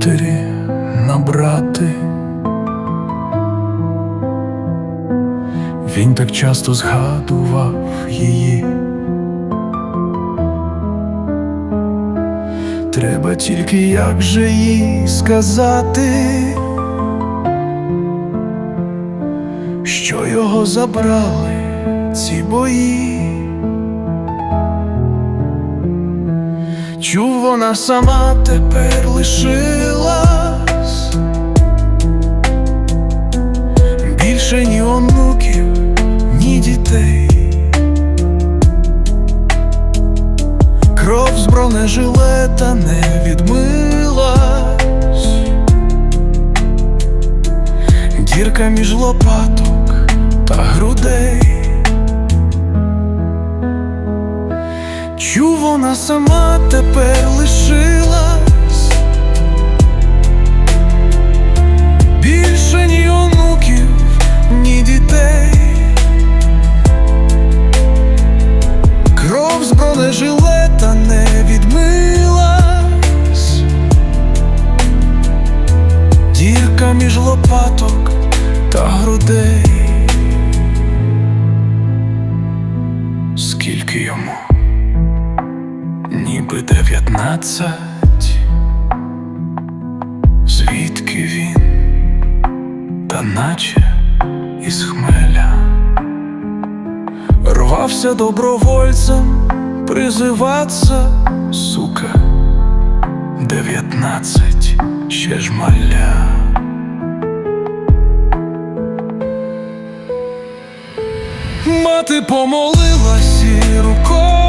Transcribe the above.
матері набрати. Він так часто згадував її. Треба тільки як же їй сказати, що його забрали ці бої. Чув, вона сама тепер лишилась, більше ні онуків, ні дітей. Кров з бронежилета не відмилась, дірка між лопаток та грудей. Чув, вона сама тепер лишилась, більше ні онуків, ні дітей. Кров з бронежилета не відмилась, дірка між лопаток та грудей. Скільки йому? Ніби 19. Звідки він? Та наче із хмеля. Рвався добровольцем призиваться, сука, 19, ще ж маля. Мати помолилась і рукою